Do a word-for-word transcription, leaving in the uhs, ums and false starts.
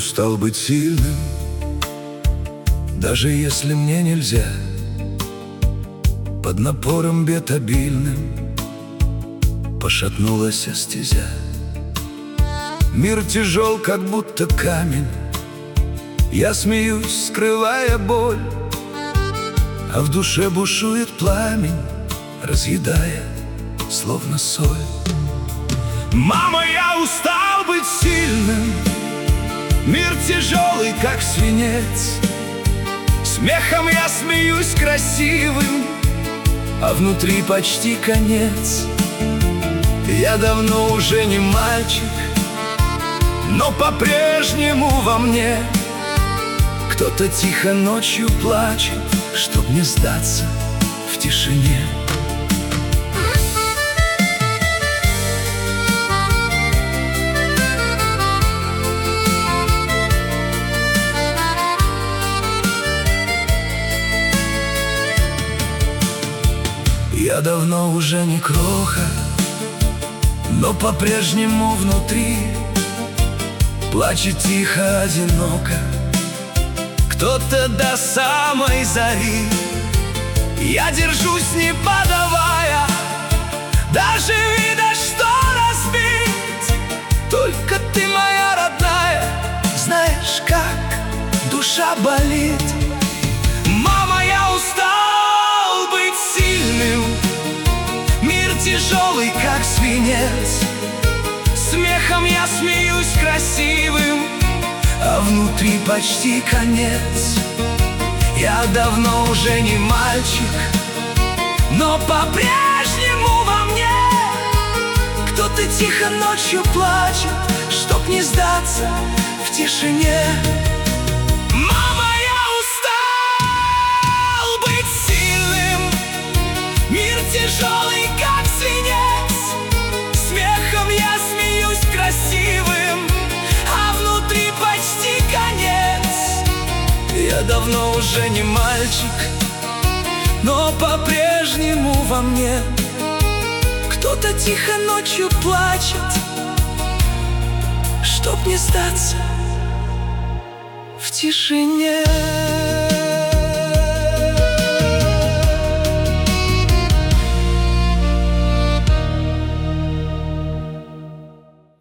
устал быть сильным, даже если мне нельзя. Под напором бед обильным пошатнулась стезя. Мир тяжел, как будто камень. Я смеюсь, скрывая боль, а в душе бушует пламень, разъедая, словно соль. Мама, я устал быть сильным. Мир тяжелый, как свинец. Смехом я смеюсь красивым, а внутри почти конец. Я давно уже не мальчик, но по-прежнему во мне кто-то тихо ночью плачет, чтоб не сдаться в тишине. Я давно уже не кроха, но по-прежнему внутри плачет тихо, одиноко кто-то до самой зари. Я держусь, не подавая даже вида, что разбить. Только ты, моя родная, знаешь, как душа болит. Мама, я устал быть сильным. Мир тяжелый, как свинец. Смехом я смеюсь красивым, а внутри почти конец. Я давно уже не мальчик, но по-прежнему во мне кто-то тихо ночью плачет, чтоб не сдаться в тишине. Мама, я устал быть сильным. Мир тяжелый, как свинец. Смехом я смеюсь красивым, а внутри почти конец. Я давно уже не мальчик, но по-прежнему во мне кто-то тихо ночью плачет, чтоб не сдаться в тишине.